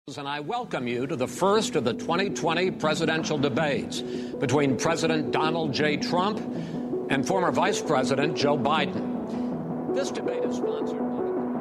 And I welcome you to the first of the 2020 presidential debates between President Donald J. Trump and former Vice President Joe Biden. This debate is sponsored by...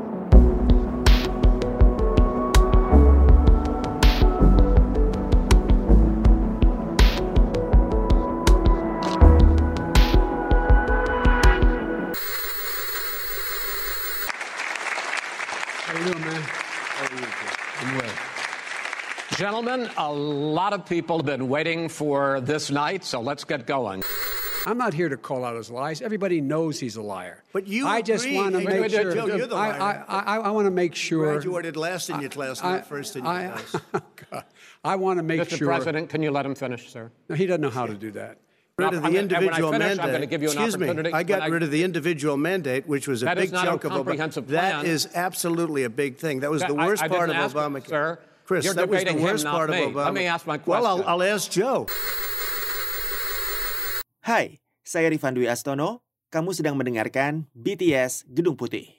How you doing, man? How are you? I'm well. Gentlemen, a lot of people have been waiting for this night, so let's get going. I'm not here to call out his lies. Everybody knows he's a liar. But you I just agree. want to Hey, make sure. Joe, you're the liar. I want to make sure. Graduated last in your class, not first in your class. God, I want to make Mr. sure. President, can you let him finish, sir? No, he doesn't know how to do that. Rid of the individual when I finish, mandate. I'm going to give you an Excuse opportunity. me. I got rid of the individual mandate, which was a That is big not a chunk of comprehensive Obama. That plan. is absolutely a big thing. That was the worst I part of didn't ask Obamacare. Sir, Chris, you're that was the debating him, worst not part of me. Obama. Let me ask my question. Well, I'll ask Joe. Hai, saya Rifan Dwi Astono. Kamu sedang mendengarkan BTS Gedung Putih.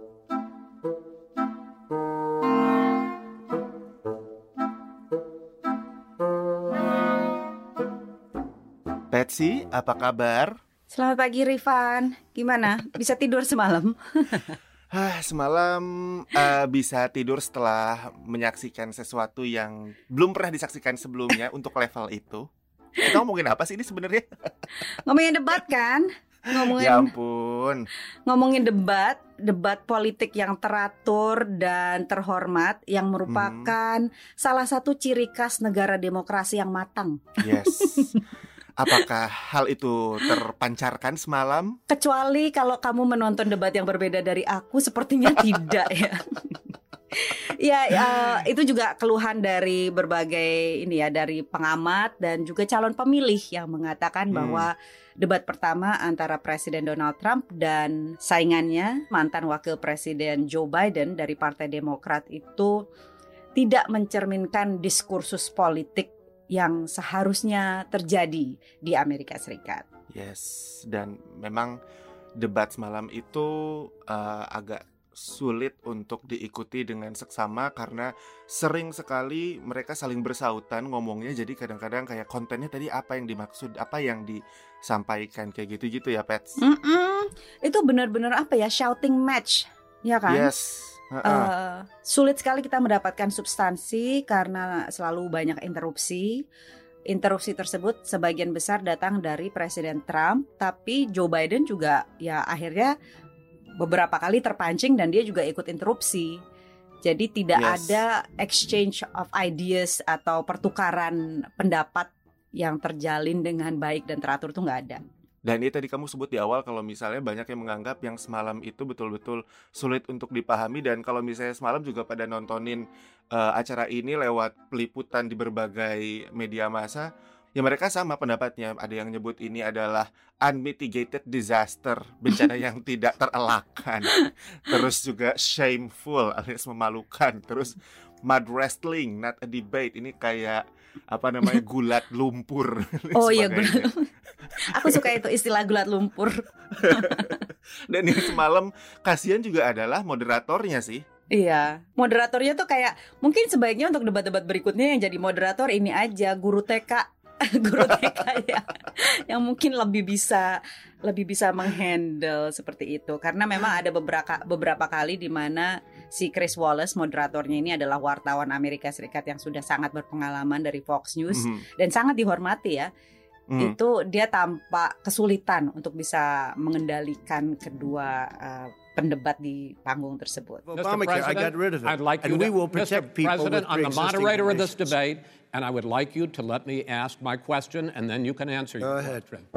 Patsy, apa kabar? Selamat pagi Rifan, gimana? Bisa tidur semalam? Semalam bisa tidur setelah menyaksikan sesuatu yang belum pernah disaksikan sebelumnya untuk level itu. Kita ngomongin apa sih ini sebenarnya? Ngomongin debat kan? Ya ampun. Ngomongin debat politik yang teratur dan terhormat yang merupakan salah satu ciri khas negara demokrasi yang matang. Yes. Apakah hal itu terpancarkan semalam? Kecuali kalau kamu menonton debat yang berbeda dari aku, sepertinya tidak ya. Itu juga keluhan dari berbagai dari pengamat dan juga calon pemilih yang mengatakan bahwa debat pertama antara Presiden Donald Trump dan saingannya mantan Wakil Presiden Joe Biden dari Partai Demokrat itu tidak mencerminkan diskursus politik yang seharusnya terjadi di Amerika Serikat. Yes, dan memang debat semalam itu agak sulit untuk diikuti dengan seksama karena sering sekali mereka saling bersautan ngomongnya, jadi kadang-kadang kayak kontennya tadi apa yang dimaksud, apa yang disampaikan kayak gitu-gitu ya, Pets. Itu benar-benar shouting match, ya kan? Yes. Sulit sekali kita mendapatkan substansi karena selalu banyak interupsi. Interupsi tersebut sebagian besar datang dari Presiden Trump, tapi Joe Biden juga akhirnya beberapa kali terpancing dan dia juga ikut interupsi. Jadi tidak ada exchange of ideas atau pertukaran pendapat yang terjalin dengan baik dan teratur, itu nggak ada. Dan ini tadi kamu sebut di awal kalau misalnya banyak yang menganggap yang semalam itu betul-betul sulit untuk dipahami. Dan kalau misalnya semalam juga pada nontonin acara ini lewat peliputan di berbagai media massa, ya mereka sama pendapatnya. Ada yang nyebut ini adalah unmitigated disaster, bencana yang tidak terelakkan. Terus juga shameful alias memalukan. Terus mud wrestling, not a debate. Ini kayak gulat lumpur. Oh iya, gulat. Aku suka itu istilah gulat lumpur. Dan yang semalam kasihan juga adalah moderatornya sih. Iya, moderatornya tuh kayak mungkin sebaiknya untuk debat-debat berikutnya yang jadi moderator ini aja guru TK. Guru TK yang mungkin lebih bisa menghandle seperti itu, karena memang ada beberapa kali di mana si Chris Wallace moderatornya ini adalah wartawan Amerika Serikat yang sudah sangat berpengalaman dari Fox News dan sangat dihormati ya. Itu dia tampak kesulitan untuk bisa mengendalikan kedua pendebat di panggung tersebut. Mr. President, I'd like you to, Mr. President, I'm the moderator of this debate, and I would like you to let me ask my question, and then you can answer your question.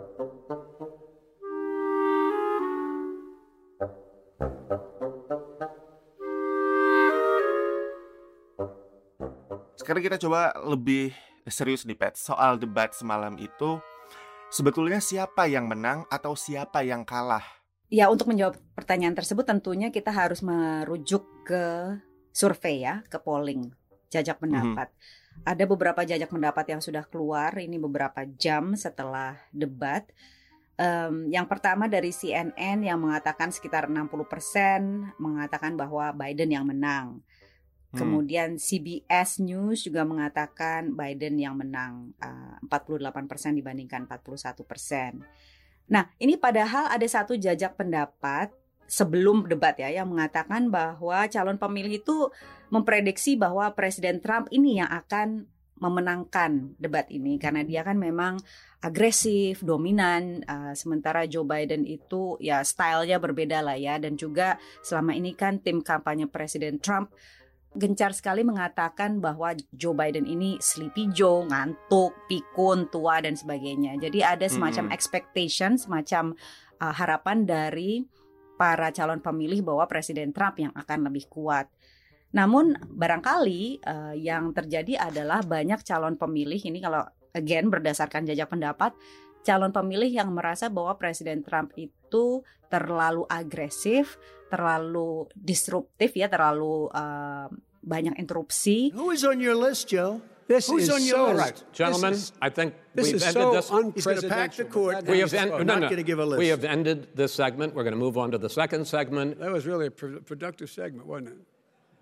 Sekarang kita coba lebih serius nih, Pat. Soal debat semalam itu, sebetulnya siapa yang menang atau siapa yang kalah? Ya, untuk menjawab pertanyaan tersebut tentunya kita harus merujuk ke survei ya, ke polling, jajak pendapat. Ada beberapa jajak pendapat yang sudah keluar, ini beberapa jam setelah debat. Yang pertama dari CNN yang mengatakan sekitar 60% mengatakan bahwa Biden yang menang. Kemudian CBS News juga mengatakan Biden yang menang 48% dibandingkan 41%. Nah, ini padahal ada satu jajak pendapat sebelum debat ya yang mengatakan bahwa calon pemilih itu memprediksi bahwa Presiden Trump ini yang akan memenangkan debat ini karena dia kan memang agresif, dominan, sementara Joe Biden itu ya stylenya berbeda lah ya, dan juga selama ini kan tim kampanye Presiden Trump gencar sekali mengatakan bahwa Joe Biden ini sleepy Joe, ngantuk, pikun, tua dan sebagainya. Jadi ada semacam expectation, semacam harapan dari para calon pemilih bahwa Presiden Trump yang akan lebih kuat. Namun barangkali yang terjadi adalah banyak calon pemilih ini, kalau again berdasarkan jajak pendapat, calon pemilih yang merasa bahwa Presiden Trump itu terlalu agresif, terlalu disruptif ya, terlalu banyak interupsi. Who is on your list, Joe? This Who's is on your so list? Gentlemen, I think This we've is ended so this. He's going to pack the court. We have We're not going to give a list. We have ended this segment. We're going to move on to the second segment. That was really a productive segment, wasn't it?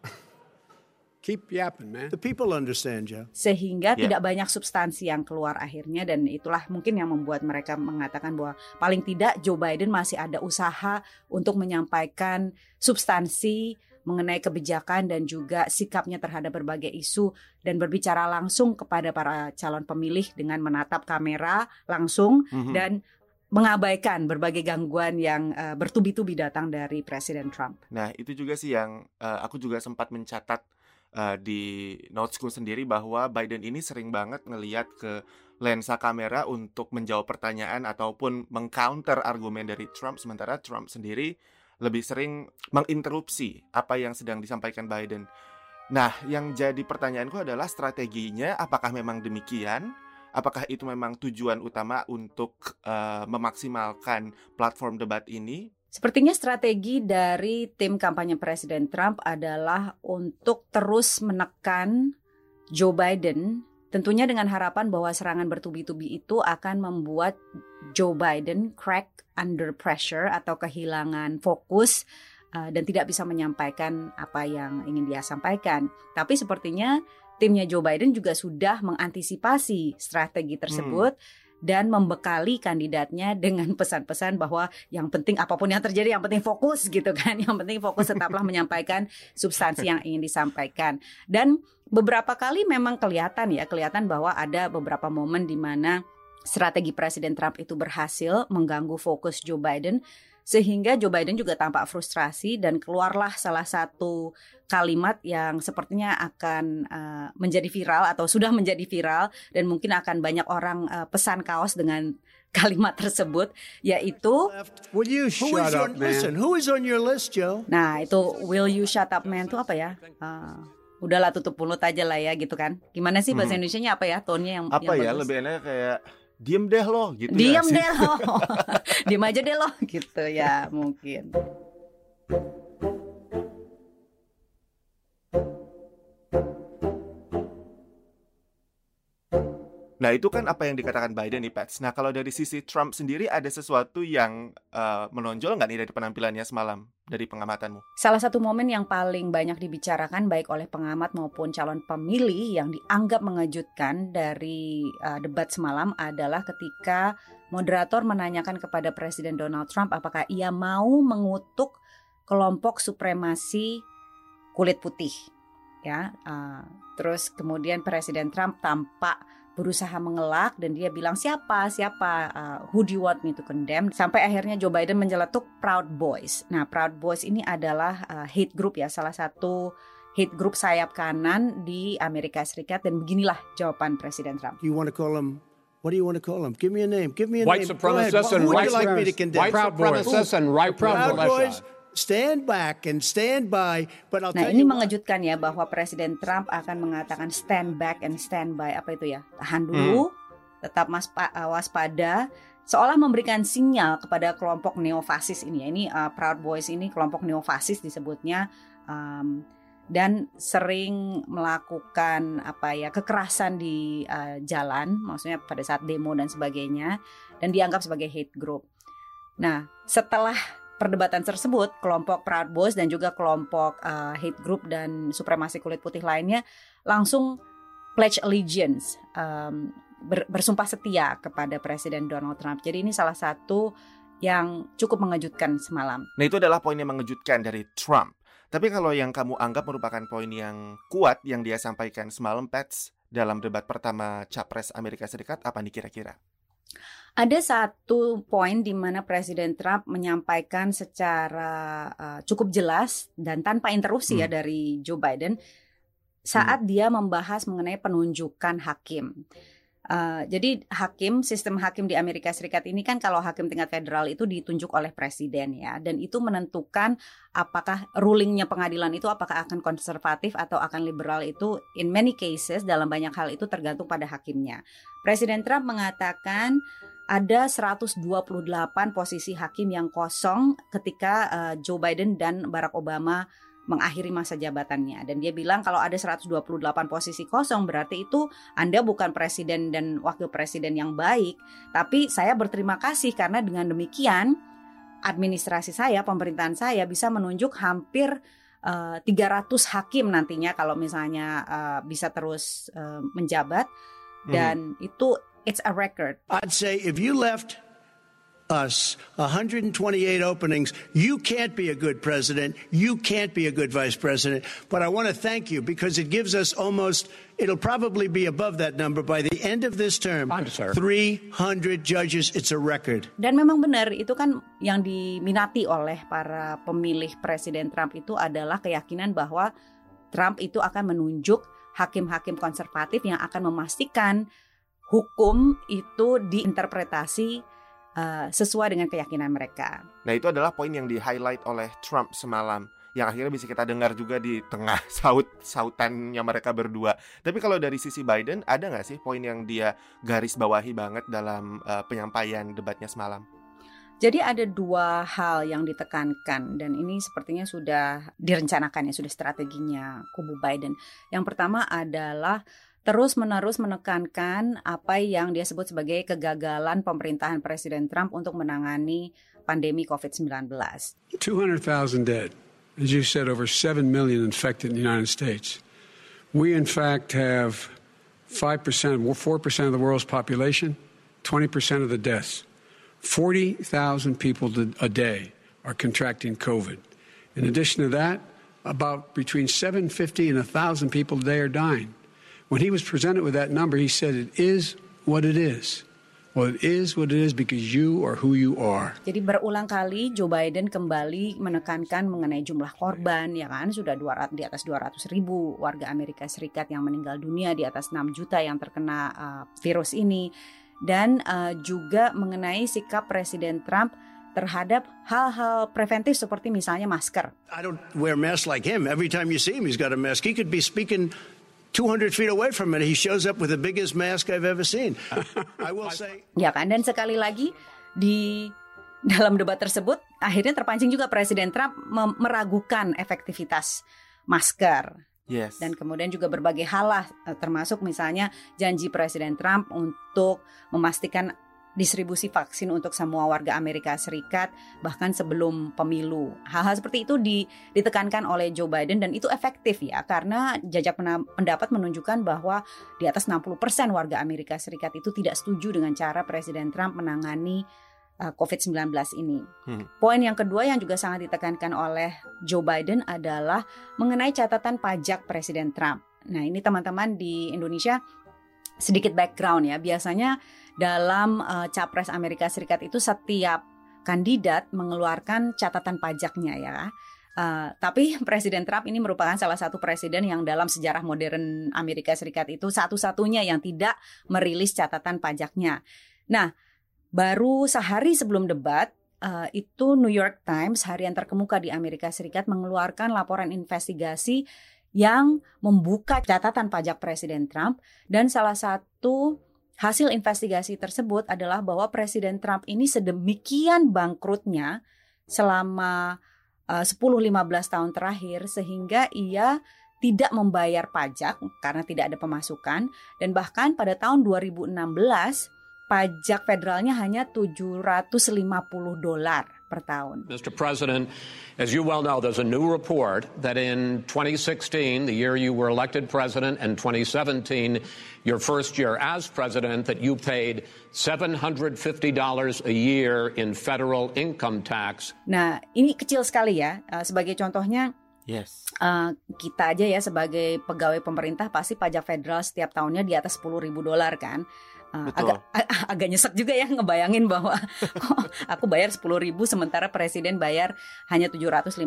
Keep yapping, man. The people understand, Joe. Sehingga tidak banyak substansi yang keluar akhirnya, dan itulah mungkin yang membuat mereka mengatakan bahwa paling tidak Joe Biden masih ada usaha untuk menyampaikan substansi mengenai kebijakan dan juga sikapnya terhadap berbagai isu dan berbicara langsung kepada para calon pemilih dengan menatap kamera langsung dan mengabaikan berbagai gangguan yang bertubi-tubi datang dari Presiden Trump. Nah, itu juga sih yang aku juga sempat mencatat di notesku sendiri, bahwa Biden ini sering banget ngelihat ke lensa kamera untuk menjawab pertanyaan ataupun mengcounter argumen dari Trump, sementara Trump sendiri lebih sering menginterupsi apa yang sedang disampaikan Biden. Nah, yang jadi pertanyaanku adalah strateginya apakah memang demikian? Apakah itu memang tujuan utama untuk memaksimalkan platform debat ini? Sepertinya strategi dari tim kampanye Presiden Trump adalah untuk terus menekan Joe Biden, tentunya dengan harapan bahwa serangan bertubi-tubi itu akan membuat Joe Biden crack under pressure atau kehilangan fokus dan tidak bisa menyampaikan apa yang ingin dia sampaikan. Tapi sepertinya timnya Joe Biden juga sudah mengantisipasi strategi tersebut dan membekali kandidatnya dengan pesan-pesan bahwa yang penting apapun yang terjadi, yang penting fokus gitu kan. Yang penting fokus, tetaplah menyampaikan substansi yang ingin disampaikan. Dan beberapa kali memang kelihatan bahwa ada beberapa momen di mana strategi Presiden Trump itu berhasil mengganggu fokus Joe Biden, sehingga Joe Biden juga tampak frustrasi dan keluarlah salah satu kalimat yang sepertinya akan menjadi viral atau sudah menjadi viral dan mungkin akan banyak orang pesan kaos dengan kalimat tersebut, yaitu Will you shut up, man? Listen, who is on your list, Joe? nah itu will you shut up man itu apa ya? Udahlah tutup mulut aja lah ya gitu kan. Gimana sih bahasa Indonesianya apa ya tonnya yang Apa yang ya, bagus? lebih enak kayak diem deh lo gitu. Diam ya sih? deh lo, diam aja deh lo gitu ya mungkin. Nah, itu kan apa yang dikatakan Biden nih, Pats. Nah, kalau dari sisi Trump sendiri ada sesuatu yang menonjol nggak nih dari penampilannya semalam, dari pengamatanmu? Salah satu momen yang paling banyak dibicarakan baik oleh pengamat maupun calon pemilih yang dianggap mengejutkan dari debat semalam adalah ketika moderator menanyakan kepada Presiden Donald Trump apakah ia mau mengutuk kelompok supremasi kulit putih. Ya, terus kemudian Presiden Trump tampak berusaha mengelak dan dia bilang siapa who do you want me to condemn, sampai akhirnya Joe Biden menyeletuk Proud Boys. Nah, Proud Boys ini adalah hate group ya, salah satu hate group sayap kanan di Amerika Serikat, dan beginilah jawaban Presiden Trump. You want to call them? What do you want to call them? Give me a name. Give me a White name. Go ahead. supremacists and Who would white you like me to condemn? White supremacists and right Proud militia. Boys, stand back and stand by. But I'll Nah, tell ini you what. mengejutkan ya bahwa Presiden Trump akan mengatakan stand back and stand by. Apa itu ya? Tahan dulu, tetap waspada, seolah memberikan sinyal kepada kelompok neofasis ini. Ini Proud Boys ini kelompok neofasis disebutnya, dan sering melakukan kekerasan di jalan, maksudnya pada saat demo dan sebagainya, dan dianggap sebagai hate group. Nah, setelah perdebatan tersebut, kelompok Proud Boys dan juga kelompok hate group dan supremasi kulit putih lainnya langsung pledge allegiance, bersumpah setia kepada Presiden Donald Trump. Jadi ini salah satu yang cukup mengejutkan semalam. Nah, itu adalah poin yang mengejutkan dari Trump. Tapi kalau yang kamu anggap merupakan poin yang kuat yang dia sampaikan semalam, Pats, dalam debat pertama Capres Amerika Serikat, apa nih kira-kira? Ada satu poin di mana Presiden Trump menyampaikan secara cukup jelas dan tanpa interupsi dari Joe Biden saat dia membahas mengenai penunjukan hakim. Jadi sistem hakim di Amerika Serikat ini kan kalau hakim tingkat federal itu ditunjuk oleh presiden ya, dan itu menentukan apakah rulingnya pengadilan itu apakah akan konservatif atau akan liberal, itu in many cases dalam banyak hal itu tergantung pada hakimnya. Presiden Trump mengatakan ada 128 posisi hakim yang kosong ketika Joe Biden dan Barack Obama mengakhiri masa jabatannya. Dan dia bilang kalau ada 128 posisi kosong berarti itu Anda bukan presiden dan wakil presiden yang baik. Tapi saya berterima kasih karena dengan demikian administrasi saya, pemerintahan saya bisa menunjuk hampir 300 hakim nantinya kalau misalnya bisa terus menjabat. Dan itu it's a record. I'd say if you left us 128 openings, you can't be a good president, you can't be a good vice president, but I want to thank you because it gives us it'll probably be above that number by the end of this term. 300 judges, it's a record. Dan memang benar, itu kan yang diminati oleh para pemilih Presiden Trump itu adalah keyakinan bahwa Trump itu akan menunjuk hakim-hakim konservatif yang akan memastikan hukum itu diinterpretasi sesuai dengan keyakinan mereka. Nah, itu adalah poin yang di-highlight oleh Trump semalam, yang akhirnya bisa kita dengar juga di tengah sautannya mereka berdua. Tapi kalau dari sisi Biden, ada nggak sih poin yang dia garis bawahi banget dalam penyampaian debatnya semalam? Jadi ada dua hal yang ditekankan dan ini sepertinya sudah direncanakan ya, sudah strateginya kubu Biden. Yang pertama adalah terus-menerus menekankan apa yang dia sebut sebagai kegagalan pemerintahan Presiden Trump untuk menangani pandemi COVID-19. 200,000 dead. As you said, over 7 million infected in the United States. We, in fact, have 4% of the world's population, 20% of the deaths. 40,000 people a day are contracting COVID. In addition to that, about between 750 and 1,000 people a day are dying. When he was presented with that number, he said, it is what it is. Well, it is what it is because you are who you are. Jadi berulang kali Joe Biden kembali menekankan mengenai jumlah korban, ya kan, sudah di atas 200.000 warga Amerika Serikat yang meninggal dunia, di atas 6 juta yang terkena virus ini. Dan juga mengenai sikap Presiden Trump terhadap hal-hal preventif seperti misalnya masker. I don't wear masks like him. Every time you see him, he's got a mask. He could be speaking 200 feet away from it. He shows up with the biggest mask I've ever seen. I will say. Ya kan, dan sekali lagi di dalam debat tersebut akhirnya terpancing juga Presiden Trump meragukan efektivitas masker. Yes. Dan kemudian juga berbagai hal lah, termasuk misalnya janji Presiden Trump untuk memastikan distribusi vaksin untuk semua warga Amerika Serikat bahkan sebelum pemilu. Hal-hal seperti itu ditekankan oleh Joe Biden dan itu efektif ya, karena jajak pendapat menunjukkan bahwa di atas 60% warga Amerika Serikat itu tidak setuju dengan cara Presiden Trump menangani COVID-19 ini. Poin yang kedua yang juga sangat ditekankan oleh Joe Biden adalah mengenai catatan pajak Presiden Trump. Nah, ini teman-teman di Indonesia sedikit background ya. Biasanya dalam Capres Amerika Serikat itu setiap kandidat mengeluarkan catatan pajaknya ya. Tapi Presiden Trump ini merupakan salah satu presiden yang dalam sejarah modern Amerika Serikat itu satu-satunya yang tidak merilis catatan pajaknya. Nah, baru sehari sebelum debat, itu New York Times, harian terkemuka di Amerika Serikat, mengeluarkan laporan investigasi yang membuka catatan pajak Presiden Trump. Dan salah satu hasil investigasi tersebut adalah bahwa Presiden Trump ini sedemikian bangkrutnya selama 10-15 tahun terakhir, sehingga ia tidak membayar pajak karena tidak ada pemasukan. Dan bahkan pada tahun 2016, pajak federalnya hanya $750 per tahun. Mr. President, as you well know, there's a new report that in 2016, the year you were elected president, and 2017, your first year as president, that you paid $750 a year in federal income tax. Nah, ini kecil sekali ya. Sebagai contohnya, Yes. Kita aja ya sebagai pegawai pemerintah pasti pajak federal setiap tahunnya di atas $10.000 kan. Agak nyesek juga ya ngebayangin bahwa aku bayar 10.000 sementara presiden bayar hanya $750.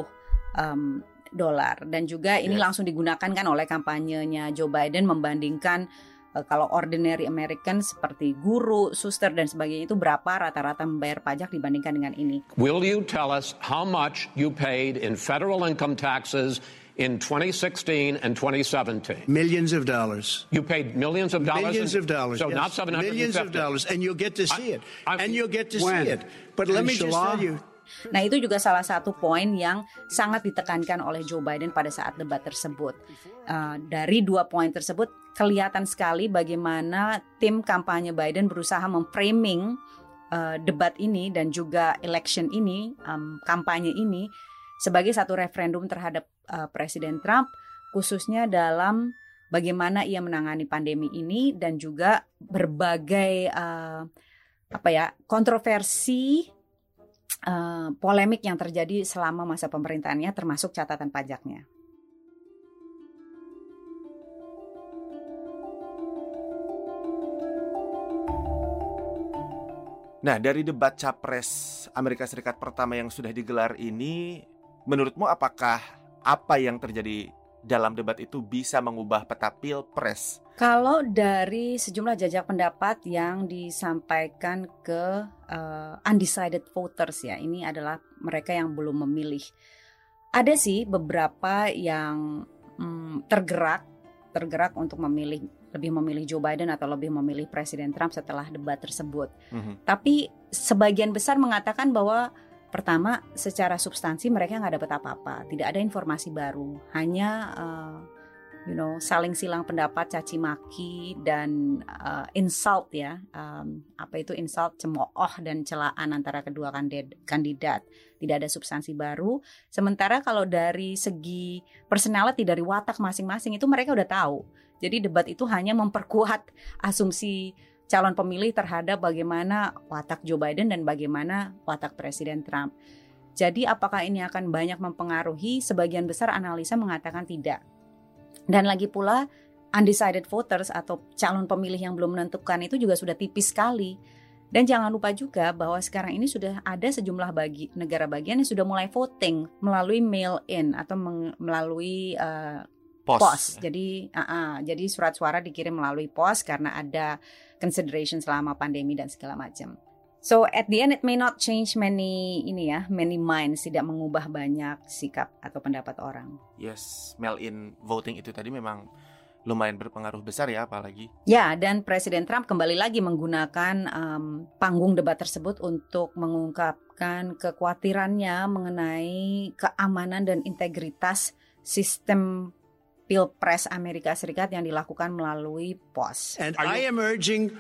Dan juga ini langsung digunakan kan oleh kampanyenya Joe Biden membandingkan kalau ordinary American seperti guru, suster dan sebagainya itu berapa rata-rata membayar pajak dibandingkan dengan ini. Will you tell us how much you paid in federal income taxes in 2016 and 2017? Millions of dollars. You paid millions of dollars? Millions of dollars. So yes. not $750. Millions of dollars. And you'll get to see it. And you'll get to when? see it. But let me just tell you. Nah, itu juga salah satu poin yang sangat ditekankan oleh Joe Biden pada saat debat tersebut. Dari dua poin tersebut, kelihatan sekali bagaimana tim kampanye Biden berusaha memframing debat ini dan juga election ini, kampanye ini, sebagai satu referendum terhadap Presiden Trump, khususnya dalam bagaimana ia menangani pandemi ini dan juga berbagai kontroversi, polemik yang terjadi selama masa pemerintahannya, termasuk catatan pajaknya. Nah, dari debat Capres Amerika Serikat pertama yang sudah digelar ini, menurutmu apakah apa yang terjadi dalam debat itu bisa mengubah peta Pilpres? Kalau dari sejumlah jajak pendapat yang disampaikan ke undecided voters ya, ini adalah mereka yang belum memilih. Ada sih beberapa yang tergerak untuk lebih memilih Joe Biden atau lebih memilih Presiden Trump setelah debat tersebut. Tapi sebagian besar mengatakan bahwa pertama, secara substansi mereka nggak dapat apa-apa, tidak ada informasi baru, hanya saling silang pendapat, caci maki dan insult ya, insult, cemooh dan celaan antara kedua kandidat. Tidak ada substansi baru. Sementara kalau dari segi personality, dari watak masing-masing itu mereka udah tahu. Jadi debat itu hanya memperkuat asumsi calon pemilih terhadap bagaimana watak Joe Biden dan bagaimana watak Presiden Trump. Jadi apakah ini akan banyak mempengaruhi? Sebagian besar analisa mengatakan tidak. Dan lagi pula undecided voters atau calon pemilih yang belum menentukan itu juga sudah tipis sekali. Dan jangan lupa juga bahwa sekarang ini sudah ada sejumlah negara bagian yang sudah mulai voting melalui mail-in atau melalui pos. Jadi surat suara dikirim melalui pos karena ada consideration selama pandemi dan segala macam. So at the end it may not change many minds, tidak mengubah banyak sikap atau pendapat orang. Yes, mail-in voting itu tadi memang lumayan berpengaruh besar ya, apalagi. Ya, dan Presiden Trump kembali lagi menggunakan panggung debat tersebut untuk mengungkapkan kekhawatirannya mengenai keamanan dan integritas sistem Pilpres Amerika Serikat yang dilakukan melalui pos. And I am urging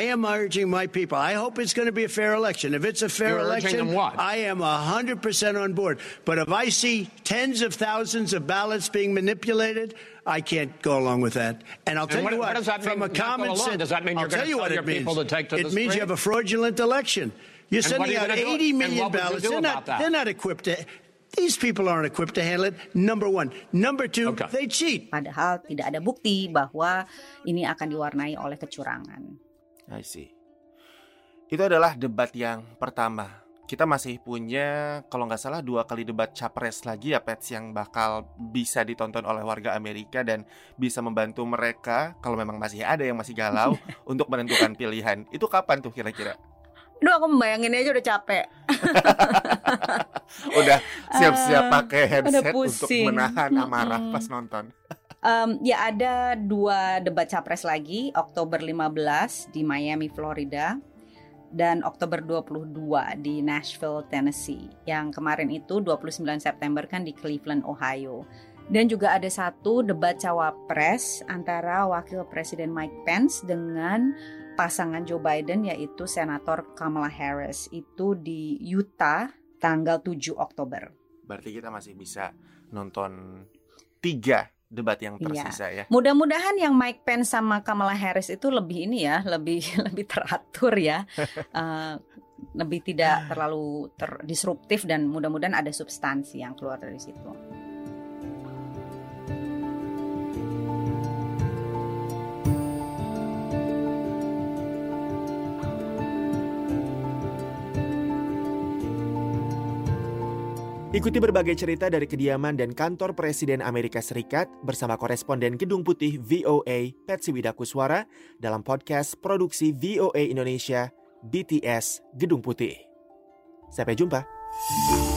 my people. I hope it's going to be a fair election. If it's a fair election, I am 100% on board. But if I see tens of thousands of ballots being manipulated, I can't go along with that. And I'll tell you what, from a common sense, does that mean you're going to tell your people to take to the street? It means you have a fraudulent election. You're sending out 80 million ballots. They're not equipped to. These people aren't equipped to handle it, number one. Number two, they cheat. Padahal tidak ada bukti bahwa ini akan diwarnai oleh kecurangan. I see. Itu adalah debat yang pertama. Kita masih punya, kalau nggak salah, 2 kali debat capres lagi ya, Pets, yang bakal bisa ditonton oleh warga Amerika dan bisa membantu mereka, kalau memang masih ada yang masih galau, untuk menentukan pilihan. Itu kapan tuh kira-kira? Aduh, aku membayanginnya aja udah capek. Udah siap-siap pakai headset untuk menahan amarah pas nonton. Ya, ada 2 debat capres lagi, Oktober 15 di Miami, Florida, dan Oktober 22 di Nashville, Tennessee. Yang kemarin itu 29 September kan di Cleveland, Ohio. Dan juga ada 1 debat cawapres antara Wakil Presiden Mike Pence dengan pasangan Joe Biden, yaitu Senator Kamala Harris. Itu di Utah, tanggal 7 Oktober. Berarti kita masih bisa nonton 3 debat yang tersisa ya. Mudah-mudahan yang Mike Pence sama Kamala Harris itu lebih lebih teratur ya. Lebih tidak terlalu disruptif, dan mudah-mudahan ada substansi yang keluar dari situ. Ikuti berbagai cerita dari kediaman dan kantor Presiden Amerika Serikat bersama koresponden Gedung Putih VOA, Patsy Widakuswara, dalam podcast produksi VOA Indonesia, BTS Gedung Putih. Sampai jumpa.